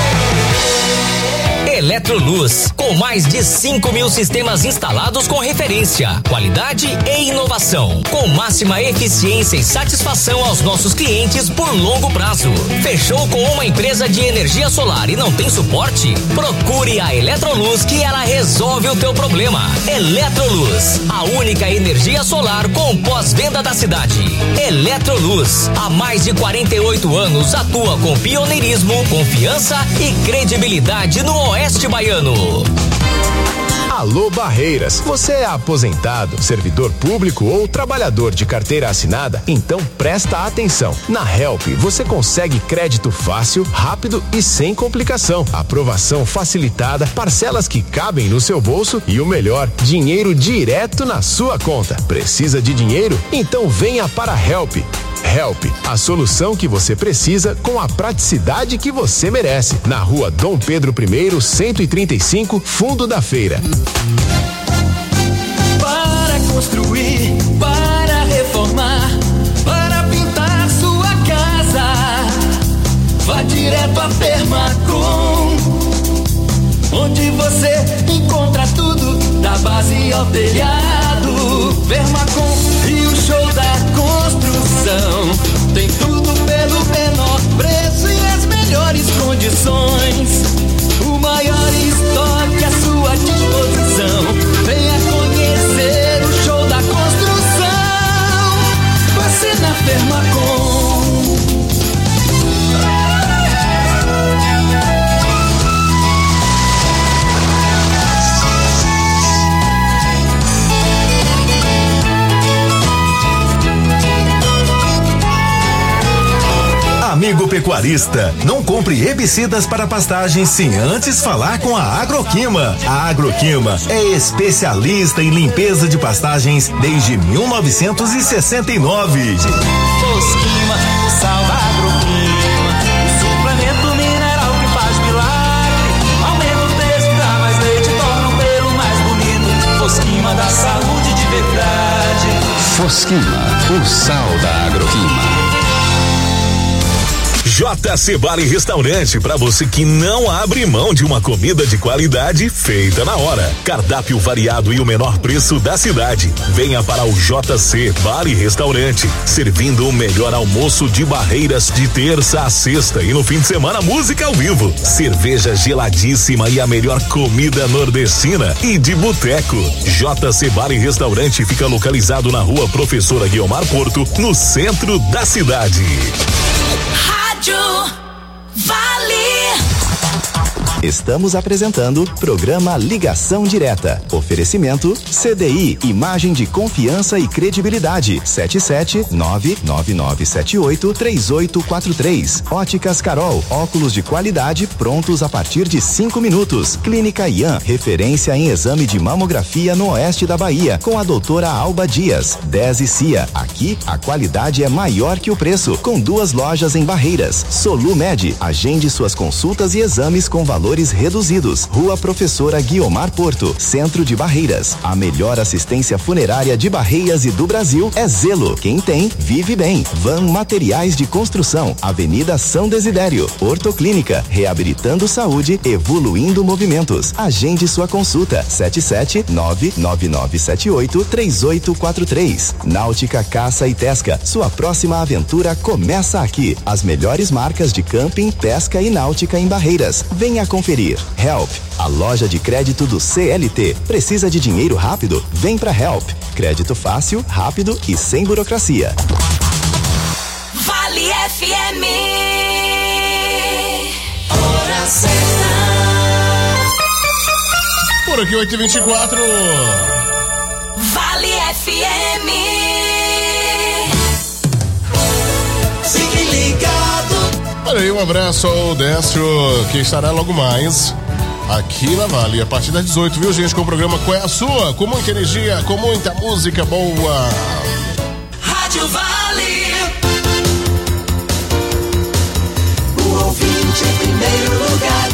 Eletroluz, com mais de 5.000 sistemas instalados com referência, qualidade e inovação, com máxima eficiência e satisfação aos nossos clientes por longo prazo. Fechou com uma empresa de energia solar e não tem suporte? Procure a Eletroluz que ela resolve o teu problema. Eletroluz, a única energia solar com pós-venda da cidade. Eletroluz, há mais de 48 anos atua com pioneirismo, confiança e credibilidade no Oeste Baiano.
Alô Barreiras, você é aposentado, servidor público ou trabalhador de carteira assinada? Então presta atenção. Na Help você consegue crédito fácil, rápido e sem complicação. Aprovação facilitada, parcelas que cabem no seu bolso e o melhor, dinheiro direto na sua conta. Precisa de dinheiro? Então venha para a Help. Help, a solução que você precisa com a praticidade que você merece. Na Rua Dom Pedro I, 135, Fundo da Feira.
Para construir, para reformar, para pintar sua casa, vá direto a Permacom, onde você encontra tudo, da base ao telhado. Permacom e o show da construção, tem tudo pelo menor preço e as melhores condições. O maior estoque à sua disposição. Venha conhecer o show da construção. Você na Permacom.
Amigo pecuarista, não compre herbicidas para pastagens sem antes falar com a Agroquima. A Agroquima é especialista em limpeza de pastagens desde 1969.
Fosquima, sal da Agroquima, o suplemento mineral que faz milagre. Aumenta o peso, dá mais leite, torna o pelo mais bonito. Fosquima da saúde de verdade.
Fosquima, o sal da Agroquima.
JC Bar e Restaurante, para você que não abre mão de uma comida de qualidade feita na hora. Cardápio variado e o menor preço da cidade. Venha para o JC Bar e Restaurante, servindo o melhor almoço de Barreiras de terça a sexta e no fim de semana música ao vivo, cerveja geladíssima e a melhor comida nordestina e de boteco. JC Bar e Restaurante fica localizado na Rua Professora Guiomar Porto, no centro da cidade.
Rádio
Estamos apresentando programa Ligação Direta. Oferecimento CDI, imagem de confiança e credibilidade. 77999783843. Óticas Carol, óculos de qualidade prontos a partir de 5 minutos. Clínica Ian, referência em exame de mamografia no oeste da Bahia, com a doutora Alba Dias. 10 e CIA, aqui a qualidade é maior que o preço, com 2 lojas em Barreiras. Solumed, agende suas consultas e exames com valores reduzidos. Rua Professora Guiomar Porto, Centro de Barreiras. A melhor assistência funerária de Barreiras e do Brasil é Zelo. Quem tem, vive bem. Van Materiais de Construção, Avenida São Desidério. Ortoclínica, reabilitando saúde, evoluindo movimentos. Agende sua consulta. 77999783843. Náutica Caça e Pesca, sua próxima aventura começa aqui. As melhores marcas de camping, pesca e náutica em Barreiras. Venha conferir. Help, a loja de crédito do CLT. Precisa de dinheiro rápido? Vem pra Help. Crédito fácil, rápido e sem burocracia.
Vale FM. Hora certa.
Por aqui 8h24.
Vale FM. Fique ligado.
Olha aí, um abraço ao Décio, que estará logo mais aqui na Vale, a partir das 18, viu, gente? Com o programa Qual é a Sua? Com muita energia, com muita música boa.
Rádio Vale. O ouvinte em primeiro lugar.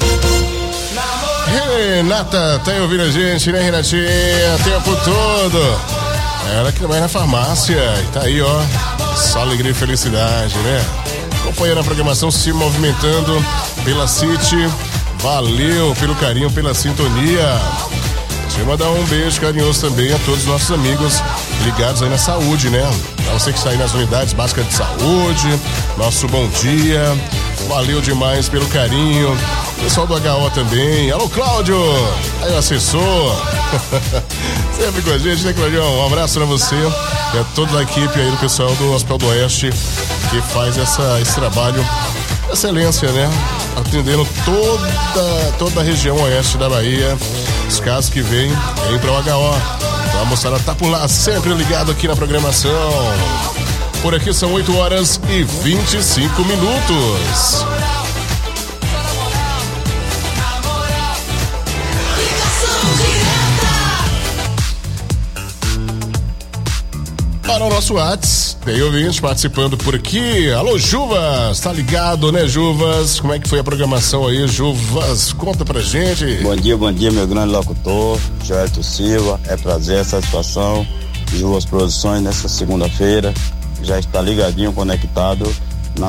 Renata, tá aí ouvindo a gente, né, Renatinha? O tempo todo. Ela que vai na farmácia. E tá aí, ó. Só alegria e felicidade, né? Acompanhando a programação, se movimentando pela City. Valeu pelo carinho, pela sintonia. Deixa eu mandar um beijo carinhoso também a todos os nossos amigos ligados aí na saúde, né? Pra você que está aí nas unidades básicas de saúde, nosso bom dia. Valeu demais pelo carinho. Pessoal do HO também. Alô, Cláudio! Aí o assessor. Sempre com a gente, né, Claudião? Um abraço pra você e a toda a equipe aí do pessoal do Hospital do Oeste que faz esse trabalho de excelência, né? Atendendo toda a região oeste da Bahia. Os casos que vêm pra o HO. Então a moçada tá por lá, sempre ligado aqui na programação. Por aqui são 8h25. Para o nosso WhatsApp, tem ouvintes participando por aqui. Alô, Juvas, tá ligado, né, Juvas? Como é que foi a programação aí, Juvas? Conta pra gente.
Bom dia, meu grande locutor, Joelito Silva. É prazer, satisfação. Juvas Produções nessa segunda-feira. Já está ligadinho, conectado na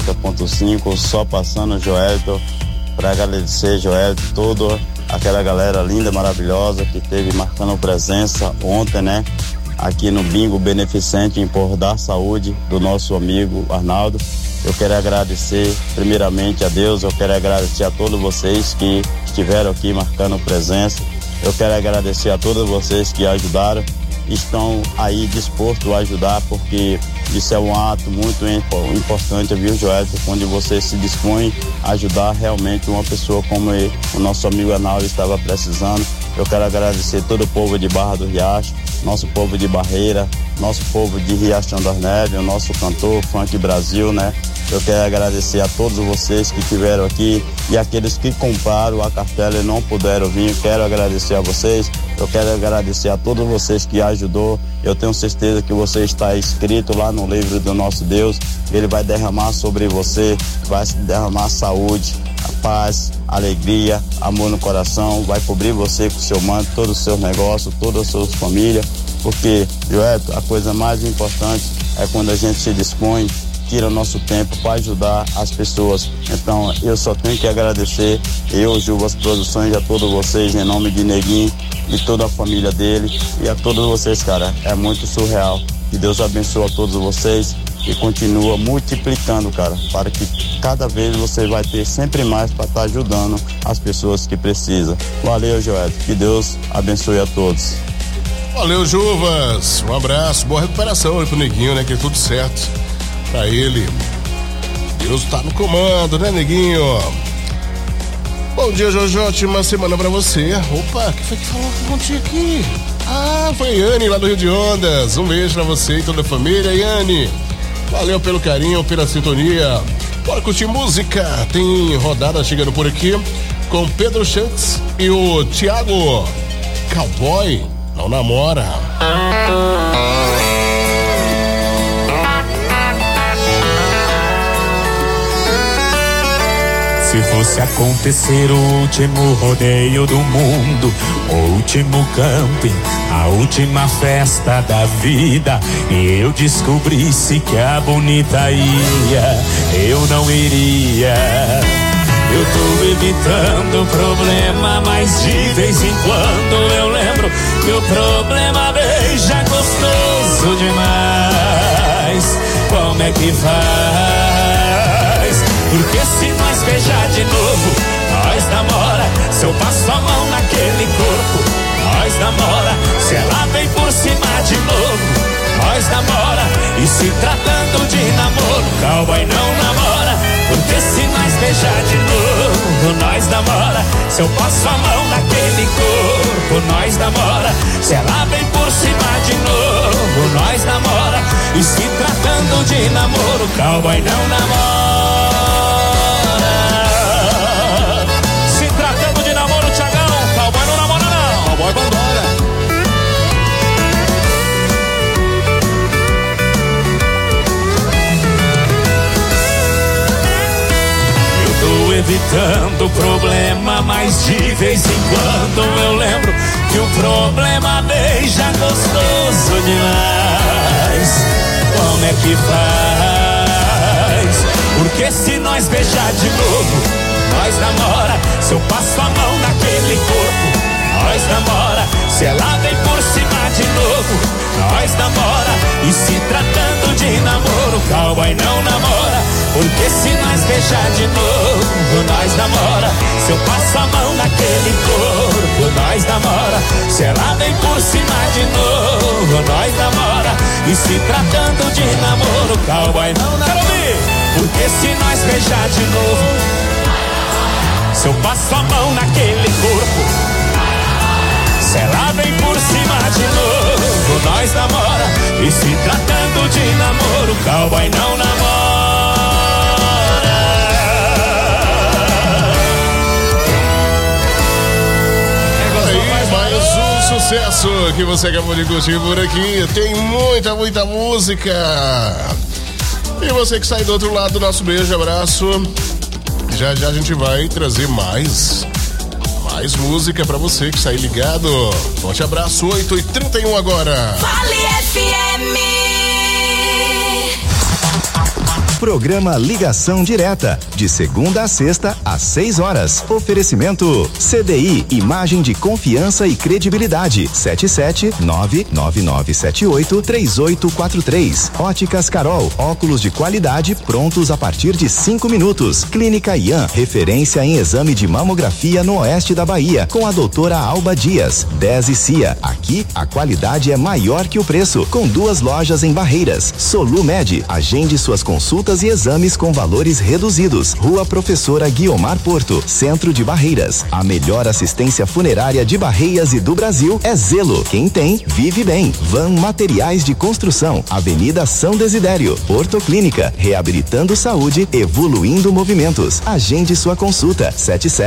90.5. Só passando, Joelito, para agradecer, Joelito, toda aquela galera linda, maravilhosa que esteve marcando presença ontem, né? Aqui no Bingo Beneficente em Por da Saúde do nosso amigo Arnaldo. Eu quero agradecer primeiramente a Deus, eu quero agradecer a todos vocês que estiveram aqui marcando presença. Eu quero agradecer a todos vocês que ajudaram, estão aí dispostos a ajudar, porque isso é um ato muito importante, viu, Joel? Onde você se dispõe a ajudar realmente uma pessoa como o nosso amigo Arnaldo estava precisando. Eu quero agradecer todo o povo de Barra do Riacho, nosso povo de Barreira, nosso povo de Riachão das Neves, o nosso cantor Funk Brasil, né? Eu quero agradecer a todos vocês que estiveram aqui e aqueles que compraram a cartela e não puderam vir. Quero agradecer a vocês. Eu quero agradecer a todos vocês que ajudou. Eu tenho certeza que você está inscrito lá no livro do nosso Deus. Ele vai derramar sobre você, vai derramar saúde, a paz, alegria, amor no coração, vai cobrir você com o seu manto, todos os seus negócios, toda a sua família, porque, Joel, a coisa mais importante é quando a gente se dispõe, tira nosso tempo para ajudar as pessoas. Então, eu só tenho que agradecer, eu, Juvas Produções, a todos vocês, em nome de Neguinho e toda a família dele, e a todos vocês, cara, é muito surreal. Que Deus abençoe a todos vocês e continua multiplicando, cara, para que cada vez você vai ter sempre mais para estar ajudando as pessoas que precisam. Valeu, Joel, que Deus abençoe a todos.
Valeu, Juvas, um abraço, boa recuperação aí pro Neguinho, né, que é tudo certo pra ele. Deus tá no comando, né, neguinho? Bom dia, Jojo, ótima semana pra você. Opa, quem foi que falou bom dia aqui? Ah, foi Yane lá do Rio de Ondas. Um beijo pra você e toda a família, Yane. Valeu pelo carinho, pela sintonia. Bora curtir música. Tem rodada chegando por aqui com Pedro Shanks e o Thiago. Cowboy não namora.
Se fosse acontecer o último rodeio do mundo, o último camping, a última festa da vida, e eu descobrisse que a bonita ia, eu não iria. Eu tô evitando o problema, mas de vez em quando eu lembro que o problema beija gostoso demais. Como é que faz? Porque se nós beijar de novo, nós namora. Se eu passo a mão naquele corpo, nós namora. Se ela vem por cima de novo, nós namora. E se tratando de namoro, cowboy não namora. Porque se nós beijar de novo, nós namora. Se eu passo a mão naquele corpo, nós namora. Se ela vem por cima de novo, nós namora. E se tratando de namoro, cowboy não namora. Se tratando de namoro, Thiagão, cowboy não namora não. Cowboy vambora. Tô evitando o problema, mas de vez em quando eu lembro que o problema beija gostoso demais. Como é que faz? Porque se nós beijar de novo, nós namora. Se eu passo a mão naquele corpo, nós namora. Se ela vem por cima de novo, nós namora. E se tratando de namoro, cowboy não namora. Porque se nós beijar de novo, nós namora. Se eu passo a mão naquele corpo, nós namora. Se ela vem por cima de novo, nós namora. E se tratando de namoro, cowboy não namora. Porque se nós beijar de novo, se eu passo a mão naquele corpo, se ela vem por cima de novo, nós namora. E se tratando de namoro, cowboy não namora.
Mais um sucesso que você acabou de curtir por aqui. Tem muita música. E você que sai do outro lado, nosso beijo, abraço. Já a gente vai trazer mais música pra você que sai ligado. Forte abraço, 8h31 agora.
Vale FM.
Programa Ligação Direta, de segunda a sexta, às 6 horas. Oferecimento CDI, imagem de confiança e credibilidade. 77999783843. Óticas Carol, óculos de qualidade prontos a partir de 5 minutos. Clínica Ian, referência em exame de mamografia no oeste da Bahia, com a doutora Alba Dias. 10 e Cia, aqui a qualidade é maior que o preço, com 2 lojas em Barreiras. Solumed, agende suas consultas e exames com valores reduzidos. Rua Professora Guiomar Porto, Centro de Barreiras. A melhor assistência funerária de Barreiras e do Brasil é Zelo. Quem tem, vive bem. Van Materiais de Construção, Avenida São Desidério. Ortoclínica, reabilitando saúde, evoluindo movimentos. Agende sua consulta.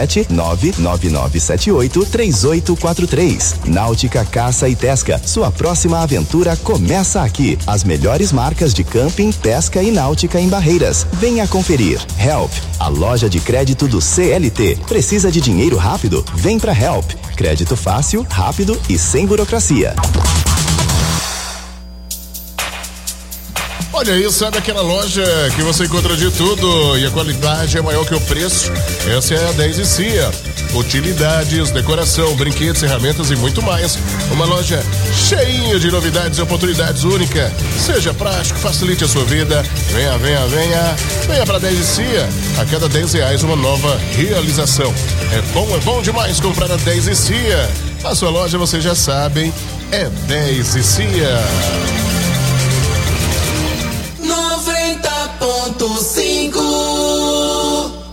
77999783843. Náutica Caça e Pesca, sua próxima aventura começa aqui. As melhores marcas de camping, pesca e náutica em Barreiras. Venha conferir. Help, a loja de crédito do CLT. Precisa de dinheiro rápido? Vem pra Help. Crédito fácil, rápido e sem burocracia.
Olha aí, sabe aquela loja que você encontra de tudo e a qualidade é maior que o preço? Essa é a 10 e Cia. Utilidades, decoração, brinquedos, ferramentas e muito mais. Uma loja cheinha de novidades e oportunidades únicas. Seja prático, facilite a sua vida. Venha pra 10 e Cia. A cada R$10 uma nova realização. É bom demais comprar a 10 e Cia. A sua loja, vocês já sabem, é 10 e Cia.
90.5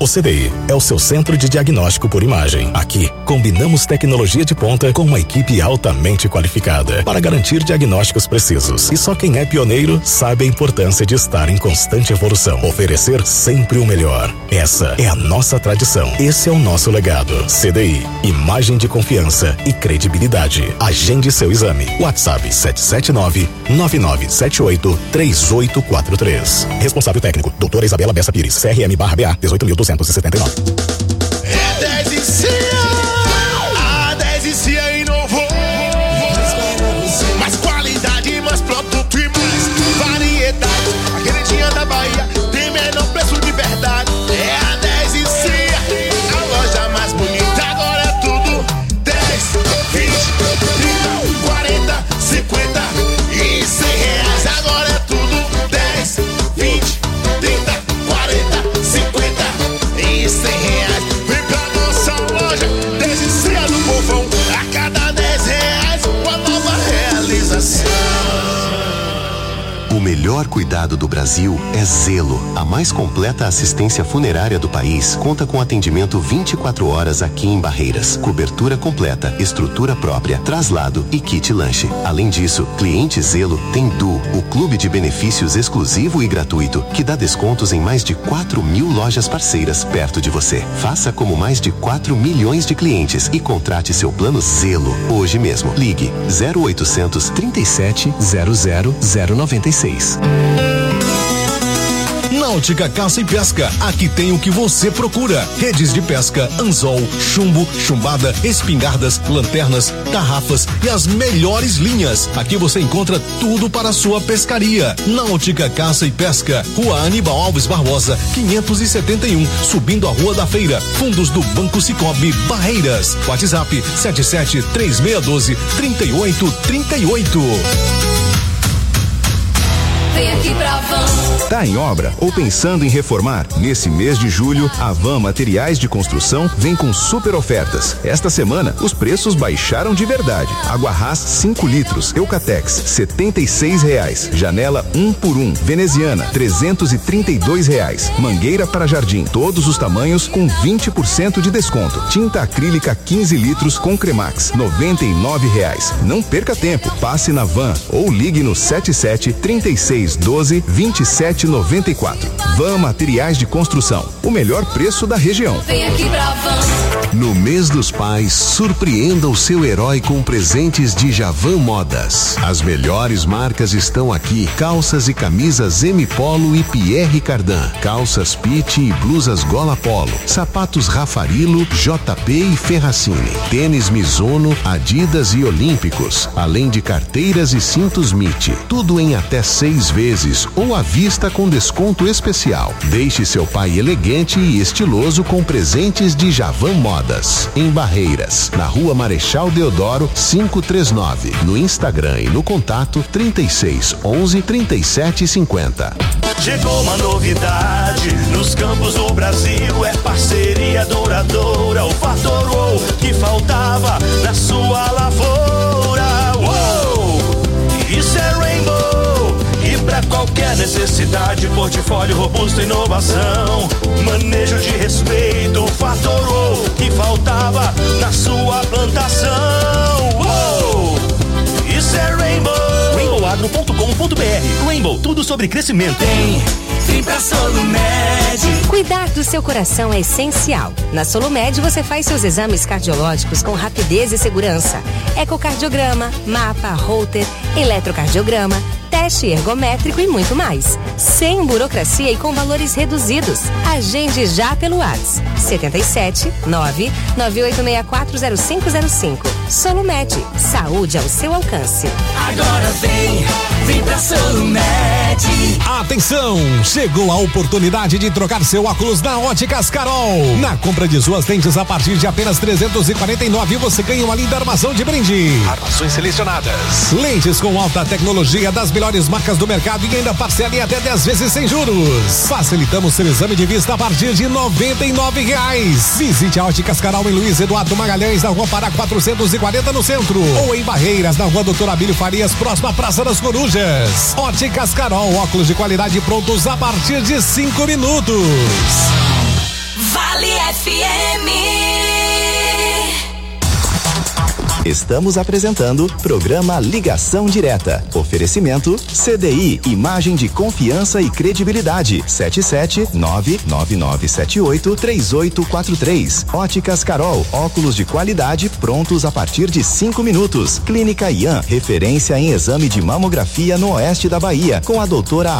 O CDI é o seu centro de diagnóstico por imagem. Aqui, combinamos tecnologia de ponta com uma equipe altamente qualificada para garantir diagnósticos precisos. E só quem é pioneiro sabe a importância de estar em constante evolução. Oferecer sempre o melhor. Essa é a nossa tradição. Esse é o nosso legado. CDI, imagem de confiança e credibilidade. Agende seu exame. WhatsApp 779-9978-3843. Responsável técnico, doutora Isabela Bessa Pires, CRM/BA 18.279.
É 10 e Cia, a 10 e Cia inovou. Mais qualidade, mais produto e mais variedade. A queridinha da Bahia tem menor preço de verdade. É a 10 e Cia, a loja mais bonita. Agora é tudo 10, 20, 30, 40, 50 e 100 reais. Agora é tudo 10, 20, 30, 40, 50 e 100 reais. Vem pra nossa loja, 10 e Cia do povão. A cada 10 reais, uma nova realização.
O melhor cuidado do Brasil é Zelo. A mais completa assistência funerária do país conta com atendimento 24 horas aqui em Barreiras. Cobertura completa, estrutura própria, traslado e kit lanche. Além disso, cliente Zelo tem Du, o clube de benefícios exclusivo e gratuito, que dá descontos em mais de 4.000 lojas parceiras perto de você. Faça como mais de 4 milhões de clientes e contrate seu plano Zelo hoje mesmo. Ligue 0800 37 00 096.
Náutica Caça e Pesca, aqui tem o que você procura: redes de pesca, anzol, chumbo, chumbada, espingardas, lanternas, tarrafas e as melhores linhas. Aqui você encontra tudo para a sua pescaria. Náutica Caça e Pesca, Rua Aníbal Alves Barbosa, 571, subindo a Rua da Feira, fundos do Banco Cicobi, Barreiras. WhatsApp 77-3612-3838.
Vem aqui pra Van.
Tá em obra ou pensando em reformar? Nesse mês de julho, a Van Materiais de Construção vem com super ofertas. Esta semana, os preços baixaram de verdade. Água Ras 5 litros, Eucatex R$76. Janela 1x1, veneziana R$332. Mangueira para jardim, todos os tamanhos com 20% de desconto. Tinta acrílica 15 litros com Cremax R$99. Não perca tempo, passe na Van ou ligue no 77-3612-2794. Van Materiais de Construção, o melhor preço da região.
Vem aqui pra Van.
No mês dos pais, surpreenda o seu herói com presentes de Javan Modas. As melhores marcas estão aqui: calças e camisas M Polo e Pierre Cardin, calças Pitt e blusas Gola Polo, sapatos Rafarilo, JP e Ferracini, tênis Mizuno, Adidas e Olímpicos, além de carteiras e cintos MIT, tudo em até 6 vezes ou à vista com desconto especial. Deixe seu pai elegante e estiloso com presentes de Javan Modas. Em Barreiras, na Rua Marechal Deodoro 539, no Instagram e no contato 36 11 37 50.
Chegou uma novidade nos campos do Brasil, é parceria duradoura, o fator wow que faltava na sua lavoura. Wow! Isso é Rainbow, e pra qualquer necessidade, portfólio robusto, inovação, manejo de respeito, o fator wow que faltava na sua plantação. Wow! Isso é Rainbow.
Rainbowagro.com.br. Rainbow, tudo sobre crescimento.
Vem pra Solumed.
Cuidar do seu coração é essencial. Na Solumed você faz seus exames cardiológicos com rapidez e segurança. Ecocardiograma, mapa, Holter, eletrocardiograma, teste ergométrico e muito mais. Sem burocracia e com valores reduzidos. Agende já pelo WhatsApp 779-98640505. Solumed, saúde ao seu alcance.
Agora vem pra Solumed.
Atenção, chegou a oportunidade de trocar seu óculos na Óticas Carol. Na compra de suas lentes a partir de apenas R$349, você ganha uma linda armação de brinde. Armações selecionadas. Lentes com alta tecnologia das melhores marcas do mercado e ainda parcela em até 10 vezes sem juros. Facilitamos seu exame de vista a partir de R$99. Visite a Óticas Carol em Luiz Eduardo Magalhães, na Rua Pará 440 no centro. Ou em Barreiras, na Rua Doutor Abílio Farias, próxima à Praça das Corujas. Óticas Carol, óculos de qualidade prontos a partir de 5 minutos.
Vai Vale FM.
Estamos apresentando programa Ligação Direta. Oferecimento CDI, imagem de confiança e credibilidade. 77999783843. Óticas Carol, óculos de qualidade prontos a partir de 5 minutos. Clínica Ian, referência em exame de mamografia no oeste da Bahia, com a doutora